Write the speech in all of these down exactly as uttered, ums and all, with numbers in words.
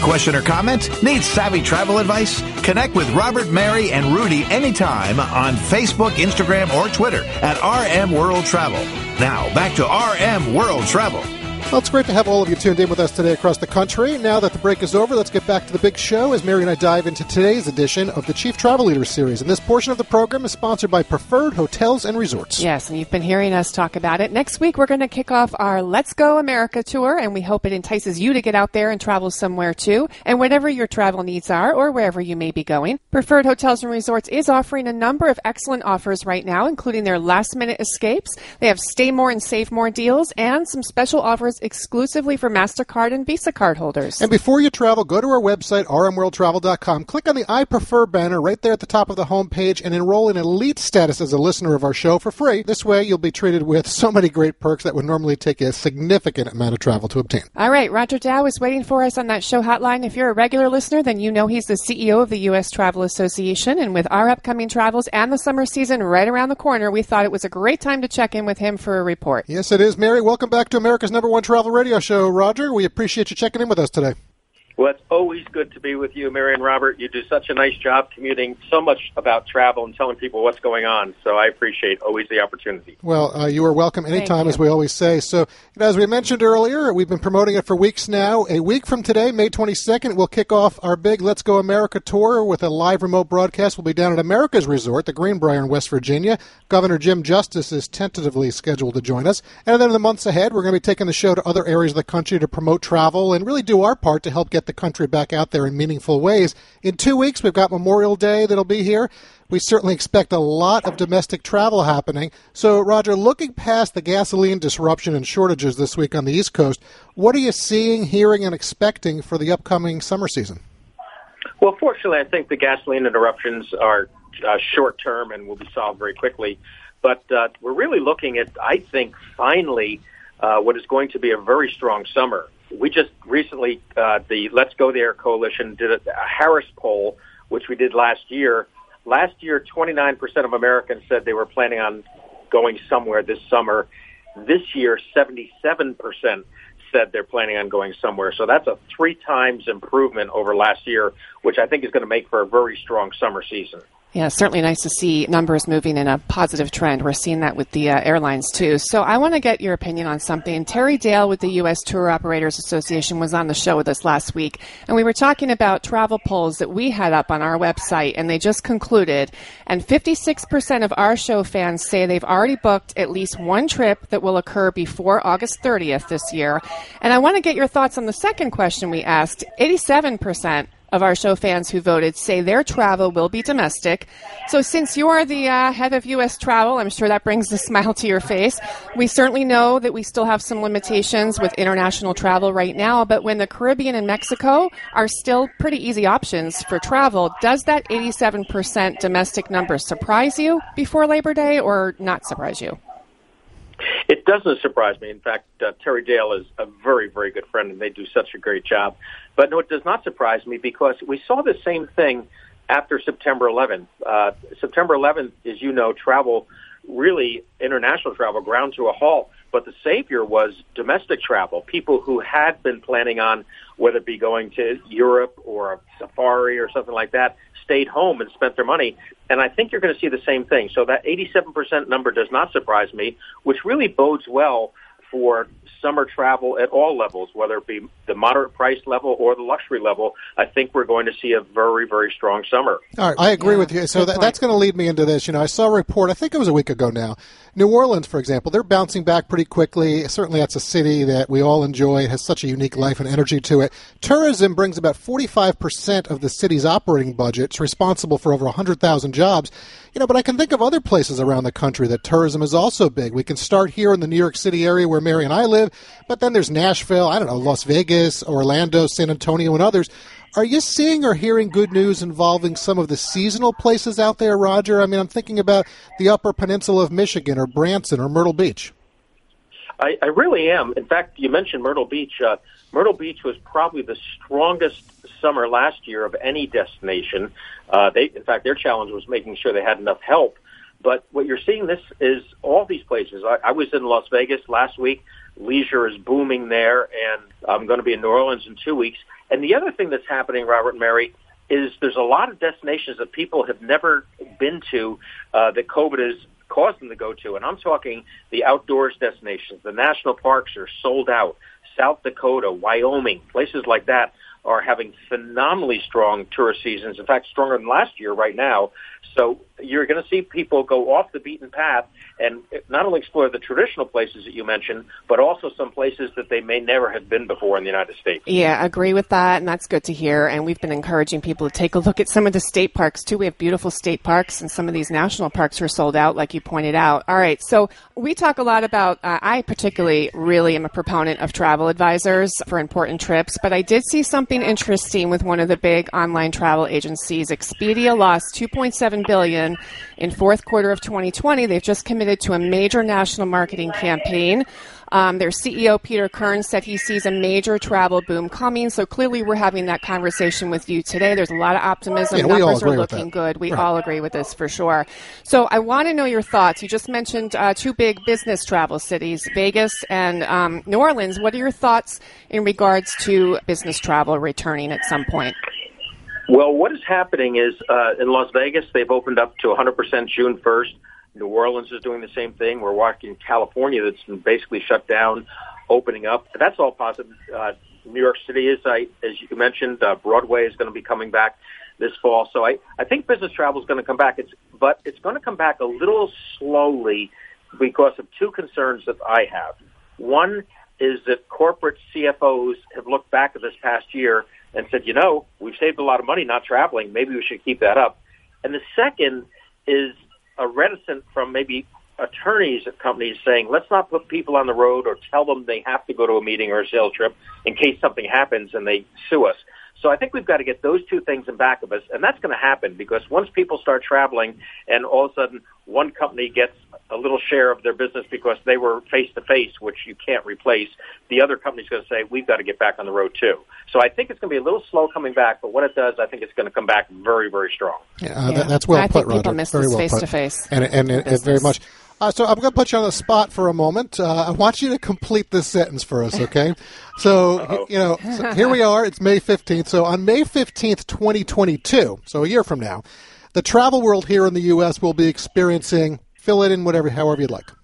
question or comment? Need savvy travel advice? Connect with Robert, Mary, and Rudy anytime on Facebook, Instagram, or Twitter at R M World Travel. Now, back to R M World Travel. Well, it's great to have all of you tuned in with us today across the country. Now that the break is over, let's get back to the big show as Mary and I dive into today's edition of the Chief Travel Leaders Series. And this portion of the program is sponsored by Preferred Hotels and Resorts. Yes, and you've been hearing us talk about it. Next week, we're going to kick off our Let's Go America tour, and we hope it entices you to get out there and travel somewhere, too. And whatever your travel needs are, or wherever you may be going, Preferred Hotels and Resorts is offering a number of excellent offers right now, including their last-minute escapes. They have Stay More and Save More deals, and some special offers exclusively for MasterCard and Visa card holders. And before you travel, go to our website, r m world travel dot com. Click on the I Prefer banner right there at the top of the homepage and enroll in elite status as a listener of our show for free. This way, you'll be treated with so many great perks that would normally take a significant amount of travel to obtain. All right, Roger Dow is waiting for us on that show hotline. If you're a regular listener, then you know he's the C E O of the U S Travel Association. And with our upcoming travels and the summer season right around the corner, we thought it was a great time to check in with him for a report. Yes, it is. Mary, welcome back to America's number one travel radio show. Roger, we appreciate you checking in with us today. Well, it's always good to be with you, Mary and Robert. You do such a nice job commuting so much about travel and telling people what's going on. So I appreciate always the opportunity. Well, uh, you are welcome anytime, as we always say. So, you know, as we mentioned earlier, we've been promoting it for weeks now. A week from today, May twenty-second, we'll kick off our big Let's Go America tour with a live remote broadcast. We'll be down at America's Resort, the Greenbrier in West Virginia. Governor Jim Justice is tentatively scheduled to join us. And then in the months ahead, we're going to be taking the show to other areas of the country to promote travel and really do our part to help get the country back out there in meaningful ways. In two weeks, we've got Memorial Day that'll be here. We certainly expect a lot of domestic travel happening. So, Roger, looking past the gasoline disruption and shortages this week on the East Coast, what are you seeing, hearing, and expecting for the upcoming summer season? Well, fortunately, I think the gasoline interruptions are uh, short-term and will be solved very quickly. But uh, we're really looking at, I think, finally, uh, what is going to be a very strong summer. We just recently, uh, the Let's Go There Coalition did a, a Harris poll, which we did last year. Last year, twenty-nine percent of Americans said they were planning on going somewhere this summer. This year, seventy-seven percent said they're planning on going somewhere. So that's a three times improvement over last year, which I think is going to make for a very strong summer season. Yeah, certainly nice to see numbers moving in a positive trend. We're seeing that with the uh, airlines, too. So I want to get your opinion on something. Terry Dale with the U S Tour Operators Association was on the show with us last week, and we were talking about travel polls that we had up on our website, and they just concluded, and fifty-six percent of our show fans say they've already booked at least one trip that will occur before August thirtieth this year. And I want to get your thoughts on the second question we asked. eighty-seven percent of our show fans who voted say their travel will be domestic. So since you are the uh, head of U S travel, I'm sure that brings a smile to your face. We certainly know that we still have some limitations with international travel right now, but when the Caribbean and Mexico are still pretty easy options for travel, does that eighty-seven percent domestic number surprise you before Labor Day or not surprise you? It doesn't surprise me. In fact, uh, Terry Dale is a very, very good friend, and they do such a great job. But no, it does not surprise me because we saw the same thing after September eleventh. Uh, September eleventh, as you know, travel, really international travel, ground to a halt. But the savior was domestic travel. People who had been planning on, whether it be going to Europe or a safari or something like that, stayed home and spent their money. And I think you're going to see the same thing. So that eighty-seven percent number does not surprise me, which really bodes well for summer travel at all levels, whether it be the moderate price level or the luxury level. I think we're going to see a very, very strong summer. All right, I agree yeah, with you. So that, that's going to lead me into this. You know, I saw a report, I think it was a week ago now. New Orleans, for example, they're bouncing back pretty quickly. Certainly that's a city that we all enjoy. It has such a unique life and energy to it. Tourism brings about forty-five percent of the city's operating budget. It's responsible for over one hundred thousand jobs. You know, but I can think of other places around the country that tourism is also big. We can start here in the New York City area where Mary and I live, but then there's Nashville, I don't know, Las Vegas, Orlando, San Antonio, and others. Are you seeing or hearing good news involving some of the seasonal places out there, Roger? I mean, I'm thinking about the Upper Peninsula of Michigan or Branson or Myrtle Beach. I, I really am. In fact, you mentioned Myrtle Beach. Uh, Myrtle Beach was probably the strongest summer last year of any destination. Uh, they, in fact, their challenge was making sure they had enough help. But what you're seeing this is all these places. I, I was in Las Vegas last week. Leisure is booming there, and I'm going to be in New Orleans in two weeks. And the other thing that's happening, Robert and Mary, is there's a lot of destinations that people have never been to uh, that COVID has caused them to go to. And I'm talking the outdoors destinations. The national parks are sold out. South Dakota, Wyoming, places like that are having phenomenally strong tourist seasons, in fact, stronger than last year right now. So you're going to see people go off the beaten path and not only explore the traditional places that you mentioned, but also some places that they may never have been before in the United States. Yeah, I agree with that, and that's good to hear. And we've been encouraging people to take a look at some of the state parks, too. We have beautiful state parks, and some of these national parks are sold out, like you pointed out. All right, so we talk a lot about, uh, I particularly really am a proponent of travel advisors for important trips, but I did see something interesting with one of the big online travel agencies. Expedia lost two point seven billion dollars in fourth quarter of twenty twenty. They've just committed to a major national marketing campaign. Um, their C E O, Peter Kern, said he sees a major travel boom coming. So clearly we're having that conversation with you today. There's a lot of optimism. Yeah, we all Numbers agree are with looking that. good. We Right. all agree with this for sure. So I want to know your thoughts. You just mentioned uh, two big business travel cities, Vegas and um, New Orleans. What are your thoughts in regards to business travel returning at some point? Well, what is happening is uh, in Las Vegas, they've opened up to one hundred percent June first. New Orleans is doing the same thing. We're watching California that's been basically shut down, opening up. That's all positive. Uh, New York City is, I, as you mentioned, uh, Broadway is going to be coming back this fall. So I, I think business travel is going to come back. It's, but it's going to come back a little slowly because of two concerns that I have. One is that corporate C F Os have looked back at this past year and said, you know, we've saved a lot of money not traveling. Maybe we should keep that up. And the second is a reticent from maybe attorneys at companies saying, let's not put people on the road or tell them they have to go to a meeting or a sales trip in case something happens and they sue us. So I think we've got to get those two things in back of us, and that's going to happen because once people start traveling and all of a sudden one company gets a little share of their business because they were face-to-face, which you can't replace, the other company's going to say, we've got to get back on the road too. So I think it's going to be a little slow coming back, but when it does, I think it's going to come back very, very strong. Yeah, uh, Yeah. that, that's well I put, think people Roger. miss Very this well put. face-to-face And, and, and, and very much. Uh, so I'm going to put you on the spot for a moment. Uh, I want you to complete this sentence for us, okay? So, Uh-oh. you know, so here we are. It's May fifteenth. So on May fifteenth, twenty twenty-two, so a year from now, the travel world here in the U S will be experiencing, fill it in whatever, however you'd like.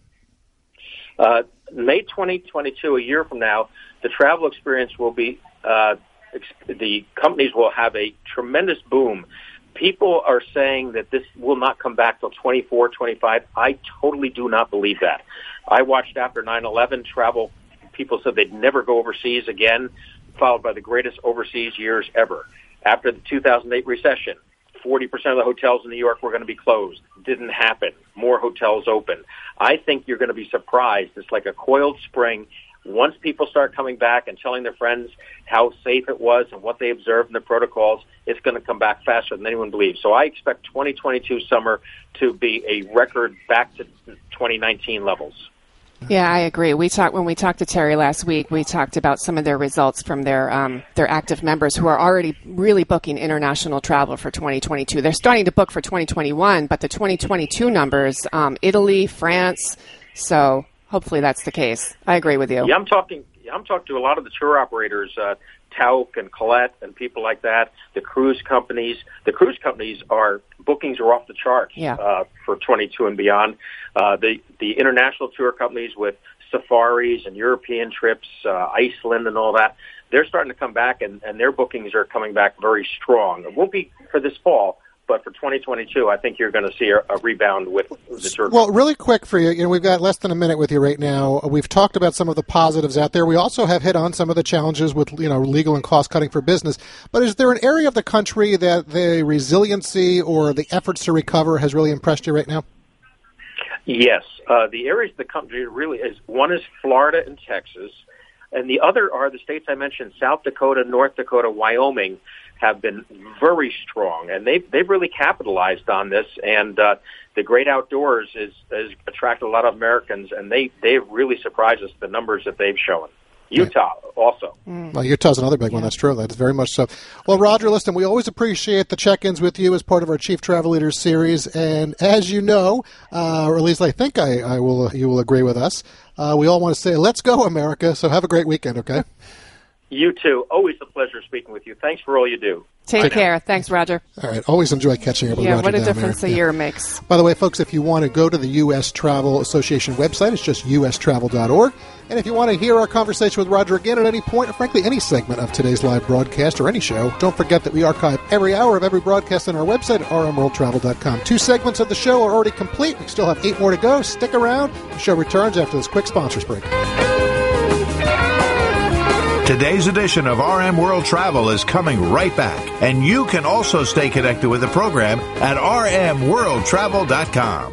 Uh, May twenty twenty-two, a year from now, the travel experience will be, uh, ex- the companies will have a tremendous boom. People are saying that this will not come back till twenty-four, twenty-five. I totally do not believe that. I watched after nine eleven travel. People said they'd never go overseas again, followed by the greatest overseas years ever. After the two thousand eight recession, forty percent of the hotels in New York were going to be closed. Didn't happen. More hotels open. I think you're going to be surprised. It's like a coiled spring. Once people start coming back and telling their friends how safe it was and what they observed in the protocols, it's going to come back faster than anyone believes. So I expect twenty twenty-two summer to be a record back to twenty nineteen levels. Yeah, I agree. We talked when we talked to Terry last week. We talked about some of their results from their um, their active members who are already really booking international travel for twenty twenty-two. They're starting to book for twenty twenty-one, but the twenty twenty-two numbers, um, Italy, France. So hopefully that's the case. I agree with you. Yeah, I'm talking. I'm talking to a lot of the tour operators, uh, Tauk and Colette and people like that. The cruise companies. The cruise companies are bookings are off the charts Yeah. uh, for twenty-two and beyond. Uh, the the international tour companies with safaris and European trips, uh, Iceland and all that, they're starting to come back, and, and their bookings are coming back very strong. It won't be for this fall, but for twenty twenty-two, I think you're going to see a, a rebound with the tour. Well, really quick for you, you know, we've got less than a minute with you right now. We've talked about some of the positives out there. We also have hit on some of the challenges with, you know, legal and cost cutting for business. But is there an area of the country that the resiliency or the efforts to recover has really impressed you right now? Yes, uh, the areas of the country really is one is Florida and Texas, and the other are the states I mentioned: South Dakota, North Dakota, Wyoming. Have been very strong, and they've they've really capitalized on this. And uh, the great outdoors is has attracted a lot of Americans, and they they've really surprised us the numbers that they've shown. Utah also. Mm. Well, Utah's another big one. That's true. That's very much so. Well, Roger, listen, we always appreciate the check-ins with you as part of our Chief Travel Leaders series. And as you know, uh, or at least I think I, I will, you will agree with us. Uh, we all want to say, "Let's go, America!" So have a great weekend. Okay. You too. Always a pleasure speaking with you. Thanks for all you do. Take Bye care. Now. Thanks, Roger. All right. Always enjoy catching up with yeah, Roger. What a down difference there. a yeah. year makes. By the way, folks, if you want to go to the U S Travel Association website, it's just u s travel dot org. And if you want to hear our conversation with Roger again at any point, or frankly, any segment of today's live broadcast or any show, don't forget that we archive every hour of every broadcast on our website at r m world travel dot com. Two segments of the show are already complete. We still have eight more to go. Stick around. The show returns after this quick sponsors break. Today's edition of R M World Travel is coming right back, and you can also stay connected with the program at r m world travel dot com.